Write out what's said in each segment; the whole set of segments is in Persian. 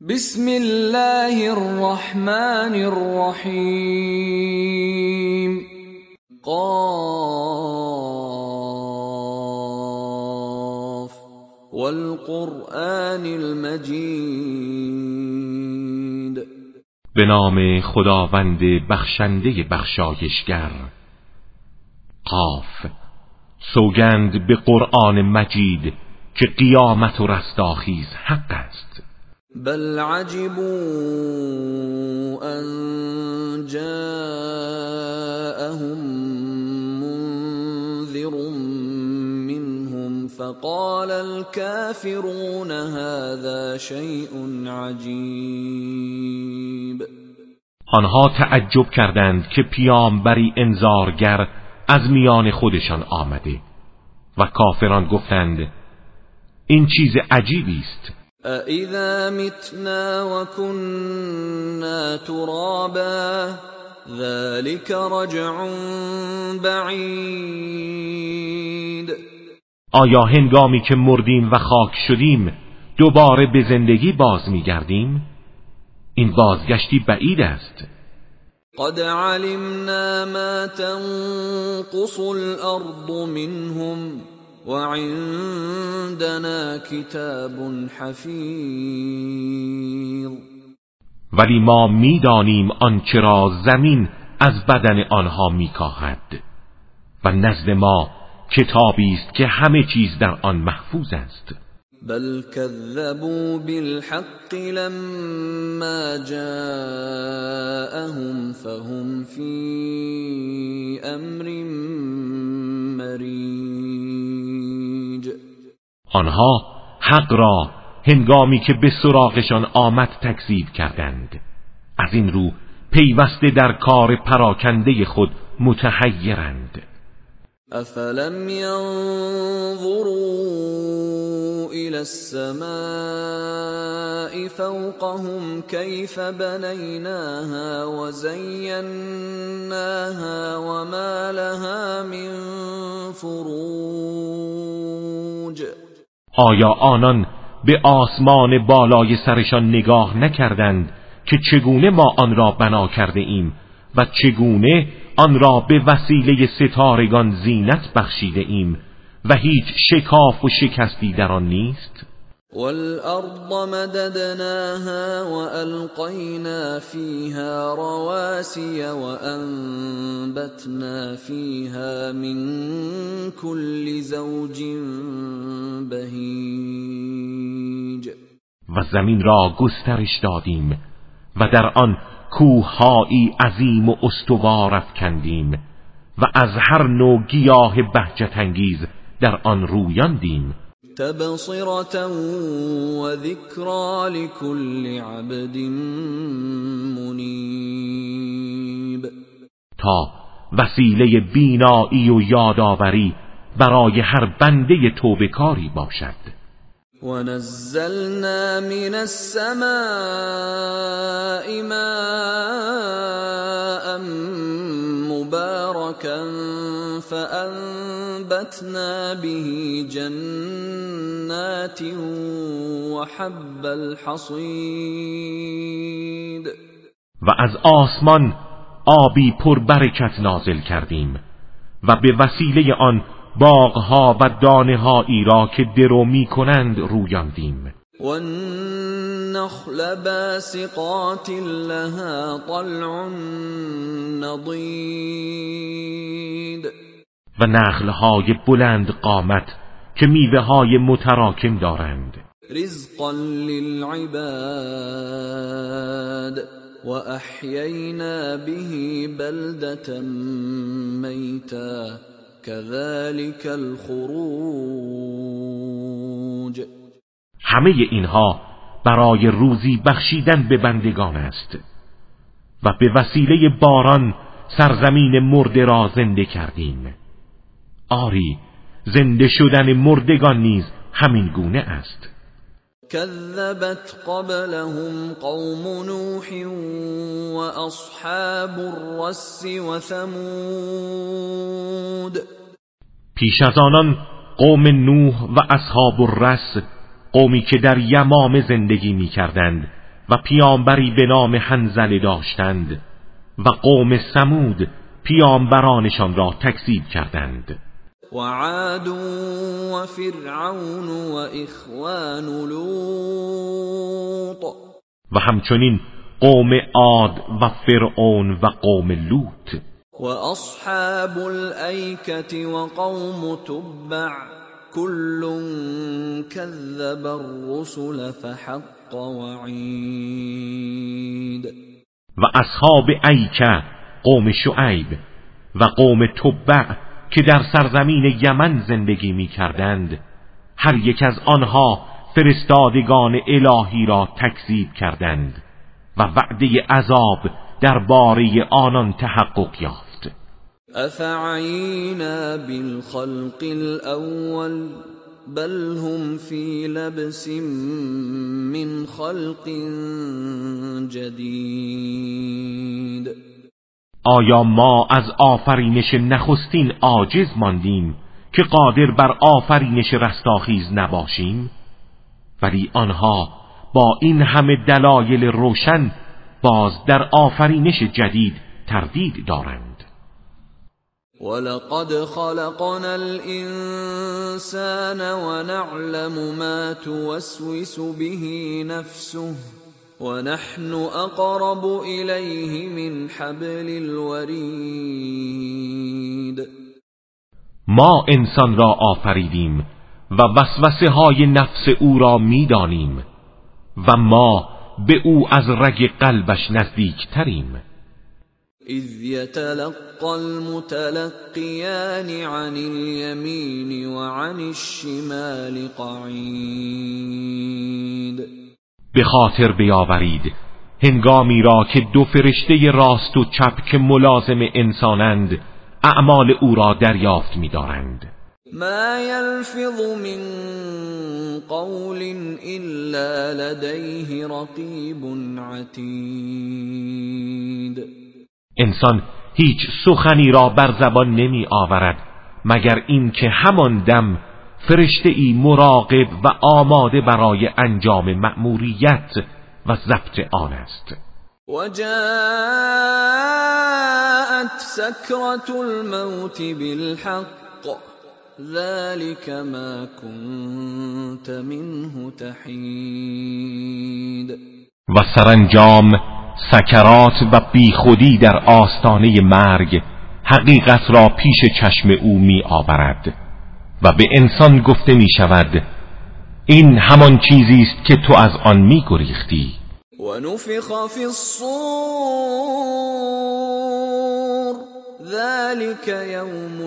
بسم الله الرحمن الرحیم. قاف والقرآن المجید. به نام خداوند بخشنده بخشایشگر. قاف، سوگند به قرآن مجید که قیامت و رستاخیز حق است. بل عجبوا ان جاءهم منذر منهم فقال الكافرون هذا شيء عجیب. آنها تعجب کردند که پیامبری انذارگر از میان خودشان آمده و کافران گفتند این چیز عجیبی است. أَإِذَا مِتْنَا وَكُنَّا تُرَابًا ذَلِكَ رَجْعٌ بَعِیدٌ. آیا هنگامی که مردیم و خاک شدیم دوباره به زندگی باز می‌گردیم؟ این بازگشتی بعید است. قد علمنا ما تنقص الأرض منهم وعندنا کتاب حفیظ. ولی ما میدانیم آنچه را زمین از بدن آنها میکاهد و نزد ما کتابی است که همه چیز در آن محفوظ است. بل كذبوا بالحق لما جاءهم فهم في امر مریج. آنها حق را هنگامی که به سراغشان آمد تکذیب کردند. از این رو پیوسته در کار پراکنده خود متحیرند. افلم ينظروا الى السماء فوقهم كيف بنيناها وزيناها وما لها من فروج. آیا آنان به آسمان بالای سرشان نگاه نکردند که چگونه ما آن را بنا کرده ایم و چگونه آن را به وسیله ستارگان زینت بخشیده ایم و هیچ شکاف و شکستی در آن نیست؟ والارض مددناها والقینا فیها رواسي وانبتنا فیها من كل زوج بهیج. و زمین را گسترش دادیم و در آن کوه‌هایی عظیم و استوار افکندیم و از هر نوع گیاه بهجت‌انگیز در آن رویاندیم. تبصرة و ذکرى لكل عبد منیب. تا وسیله بینایی و یادآوری برای هر بنده توبه‌کاری باشد. ونزلنا من السماء ماء مباركا فأنبتنا به جنات وحب الحصيد. و از آسمان آبی پر برکت نازل کردیم و به وسیله آن باغها و دانه‌هایی را که درو می‌کنند رویاندیم. والنخل باسقات لها طلع نضید. و نخل‌های بلند قامت که میوه‌های متراکم دارند. رزقا للعباد واحیینا به بلدة میتا كذلك الخروج. همه اینها برای روزی بخشیدن به بندگان است و به وسیله باران سرزمین مرده را زنده کردیم. آری، زنده شدن مردگان نیز همین گونه است. كذبت قبلهم قوم نوح واصحاب الرس وثمود. پیش از آنان قوم نوح و اصحاب الرس، قومی که در یمامه زندگی می کردند و پیامبری به نام حنظله داشتند و قوم ثمود پیامبرانشان را تکذیب کردند. وعاد وفرعون واخوان لوط و همچنین قوم عاد و فرعون و قوم لوط واصحاب الایکة وقوم تبع كل كذب الرسل فحق وعید و اصحاب ایکه قوم شعیب و قوم تبع که در سرزمین یمن زندگی می کردند، هر یک از آنها فرستادگان الهی را تکذیب کردند و وعده عذاب درباره آنان تحقق یافت. افعینا بالخلق الاول بل هم فی لبس من خلق جدید. آیا ما از آفرینش نخستین عاجز ماندیم که قادر بر آفرینش رستاخیز نباشیم؟ ولی آنها با این همه دلایل روشن باز در آفرینش جدید تردید دارند. ولقد خلقنا الانسان ونعلم ما توسوس به نفسه ونحن اقرب الیه من حبل الورید. ما انسان را آفریدیم و وسوسه های نفس او را میدانیم و ما به او از رگ قلبش نزدیک تریم. اذ یتلقى المتلقیان عن الیمین وعن الشمال قعید. به خاطر بیاورید هنگامی را که دو فرشته راست و چپ که ملازم انسانند اعمال او را دریافت می‌دارند. ما یلفظ من قول الا لدیه رقیب عتید. انسان هیچ سخنی را بر زبان نمی آورد مگر اینکه همان دم فرشته‌ای مراقب و آماده برای انجام مأموریت و ضبط آن است. وجاءت سكرة الموت بالحق ذلك ما كنت منه تحید. و سرانجام سکرات و بیخودی در آستانه مرگ حقیقت را پیش چشم او می آورد و به انسان گفته می شود این همان چیزی است که تو از آن می گریختی. و نفخ فی الصور ذلك یوم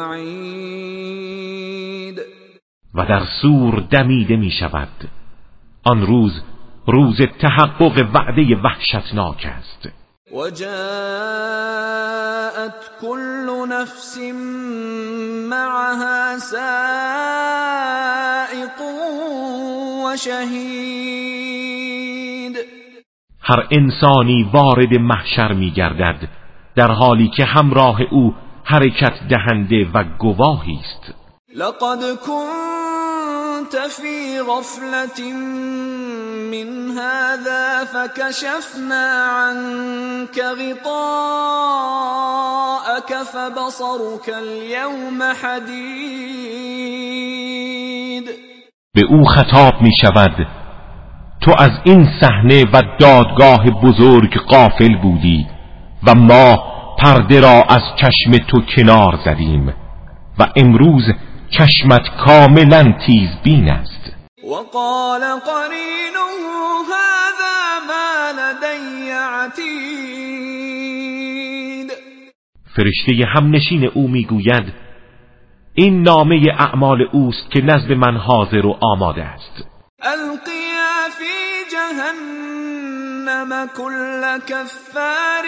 الوعید. و در سور دمیده می شود. آن روز روز تحقق وعده وحشتناک است. و جاءت كل نفس معها سائق و شهید. هر انسانی وارد محشر می گردد در حالی که همراه او حرکت دهنده و گواهی است. لقد كنت في غفلة من هذا فكشفنا عنك غطاءك فبصرك اليوم حديد. به او خطاب می شود تو از این صحنه و دادگاه بزرگ غافل بودی و ما پرده را از چشم تو کنار زدیم و امروز چشمت کاملا تیزبین است. وقال قرینه هذا ما لدی عتید. فرشته همنشین او میگوید این نامه اعمال اوست که نزد من حاضر و آماده است. القیا فی جهنم كل کفار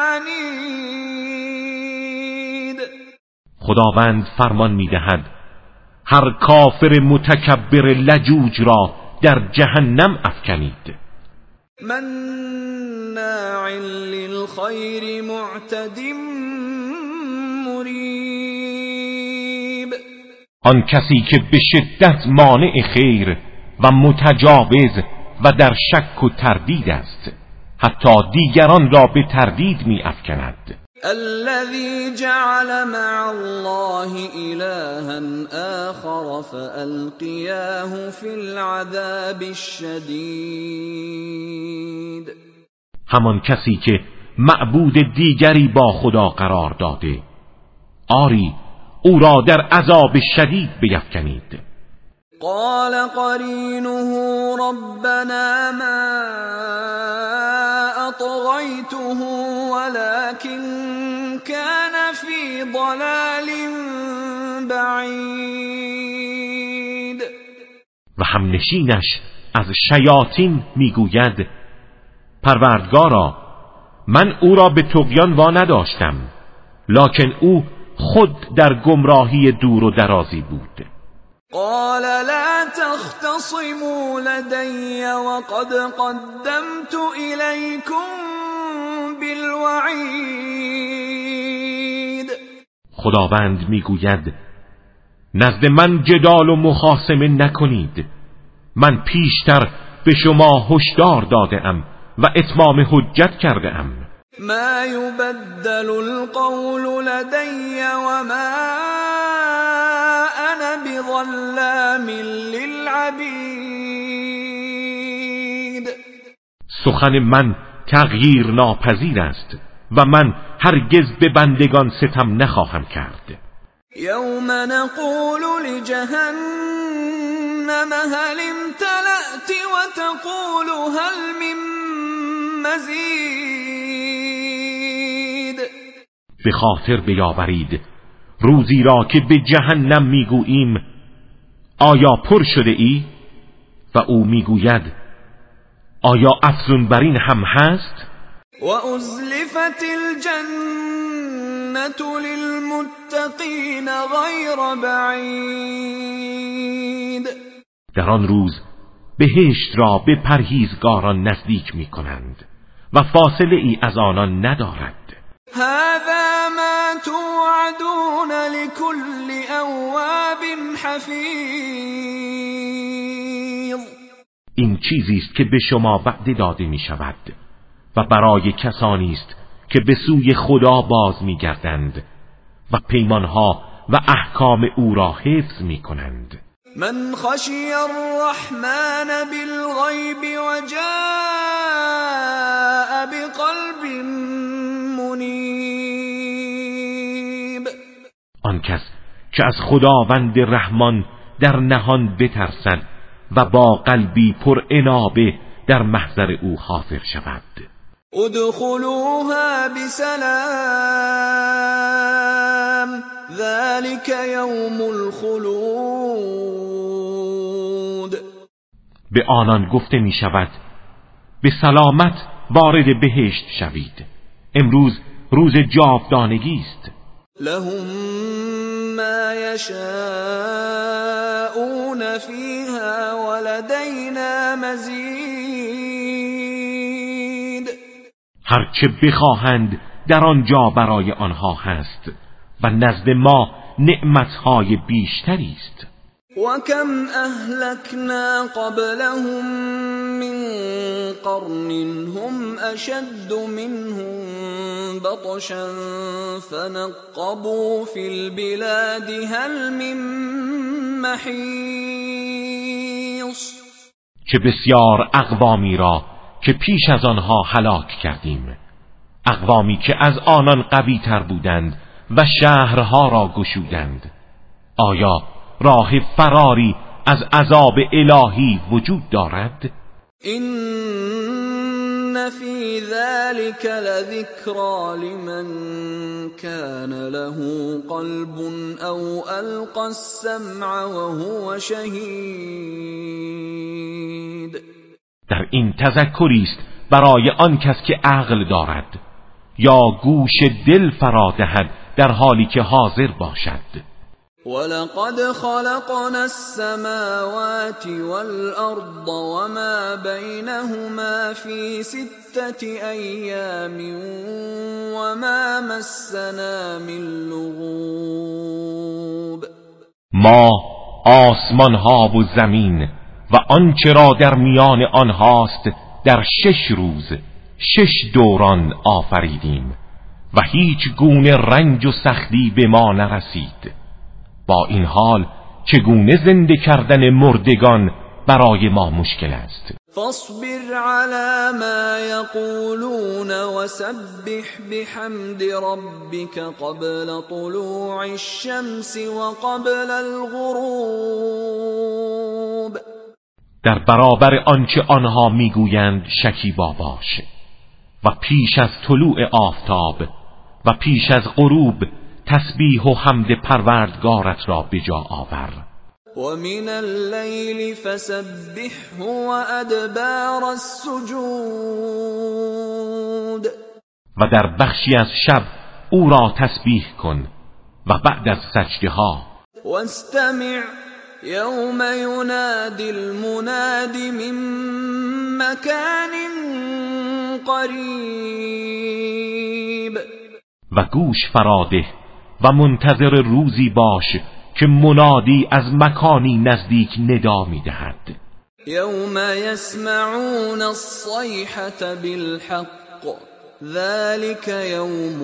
عنید. خداوند فرمان میدهد هر کافر متکبر لجوج را در جهنم افکنید. مناع للخیر معتد مریب. آن کسی که به شدت مانع خیر و متجاوز و در شک و تردید است، حتی دیگران را به تردید می افکند. الذي جعل مع الله إلها آخر فألقياه في العذاب الشدید، همان کسی که معبود دیگری با خدا قرار داده، آری او را در عذاب شدید بیفکنید. قال قرینه ربنا ما اطغیته ولكن كان في ضلال بعید. و همنشینش از شیاطین میگوید پروردگارا من او را به طغیان وا نداشتم، لکن او خود در گمراهی دور و درازی بود. قال لا تختصموا لدي وقد قدمت إليكم بالوعید. خداوند میگوید نزد من جدال و مخاصمه نکنید، من پیشتر به شما هشدار داده ام و اتمام حجت کرده ام. ما يبدل القول لدي وما انا بظلام للعبید. سخن من تغییر ناپذیر است و من هرگز به بندگان ستم نخواهم کرد. یوم نقول لجهنم هل امتلأت وتقول هل من مزید. به خاطر بیاورید روزی را که به جهنم میگوییم آیا پر شده ای؟ و او میگوید آیا افزون بر این هم هست؟ و ازلفت الجنة للمتقین غیر بعید. در آن روز بهشت را به پرهیزگاران نزدیک می کنند و فاصله ای از آنان ندارد. هذا ما توعدون لكل اواب حفیظ. این چیزی است که به شما وعده داده می شود و برای کسانی است که به سوی خدا باز می گردند و پیمانها و احکام او را حفظ می کنند. من خشی الرحمن بالغیب و جاء بقلب منیب. آن کس که از خداوند رحمان در نهان بترسد و با قلبی پر انابه در محضر او حاضر شود. ادخلوها بسلام ذلك یوم الخلود. به آنان گفته می شود به سلامت وارد بهشت شوید، امروز روز جاودانگی است. لهم ما یشاءون فیها ولدینا مزید. هرچه بخواهند در آنجا برای آنها هست و نزد ما نعمتهای بیشتری است. و کم اهلکنا قبلهم من قرن هم اشد منهم بطشا فنقبوا فی البلاد هل من محیص. چه بسیار اقوامی را که پیش از آنها هلاک کردیم، اقوامی که از آنان قوی تر بودند و شهرها را گشودند. آیا راه فراری از عذاب الهی وجود دارد؟ این فی ذلک لذکرا لمن کان له قلب او القى السمع وهو شهید. در این تذکری است برای آن کس که عقل دارد یا گوش دل فرا دهد در حالی که حاضر باشد. ولقد خلقنا السماوات والأرض وما بينهما في 6 أيام وما مسنا من لغوب. ما آسمان ها و زمین و آنچه را در میان آنهاست در 6 روز 6 دوران آفریدیم و هیچ گونه رنج و سختی به ما نرسید. با این حال چگونه زنده کردن مردگان برای ما مشکل است. فاصبر على ما يقولون وسبح بحمد ربك قبل طلوع الشمس وقبل الغروب. در برابر آنچه آنها میگویند شکیبا باش و پیش از طلوع آفتاب و پیش از غروب تسبیح و حمد پروردگارت را به جا آور. ومن الليل فسبحه وادبار السجود. و در بخشی از شب او را تسبیح کن و بعد از سجده ها. واستمع يوم ينادي المناد من مكان قریب. و گوش فراده و منتظر روزی باش که منادی از مکانی نزدیک ندا می‌دهد. یوم یسمعون الصیحة بالحق ذلك یوم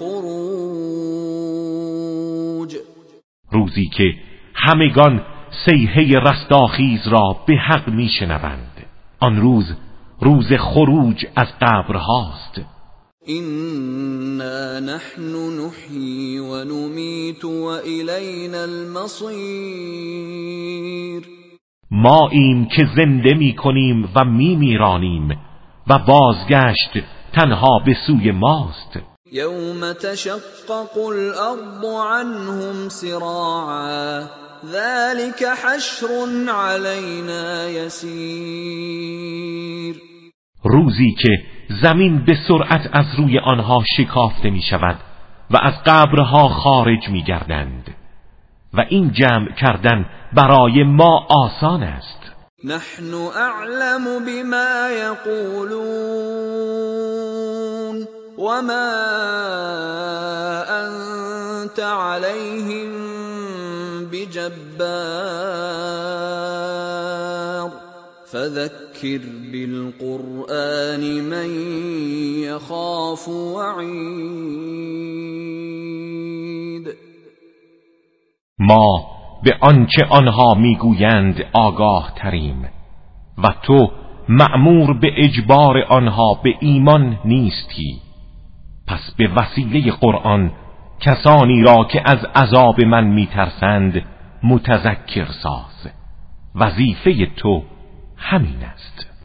الخروج. روزی که همگان صیحه رستاخیز را به حق میشنوند. آن روز روز خروج از قبرهاست. إنا نحن نحيي ونميت وإلينا المصير. ما ایم که زنده می کنیم و می میرانیم و بازگشت تنها به سوی ماست. یوم تشقق الارض عنهم سراعا ذلك حشر علينا يسير. روزی که زمین به سرعت از روی آنها شکافته می شود و از قبرها خارج می گردند و این جمع کردن برای ما آسان است. نحن اعلم بما يقولون وما انت عليهم بجبار فذكر بالقرآن من يخاف وعید. ما به آنچه آنها میگویند آگاه تریم و تو مأمور به اجبار آنها به ایمان نیستی. پس به وسیله قرآن کسانی را که از عذاب من میترسند متذکر ساز. وظیفه تو همین است.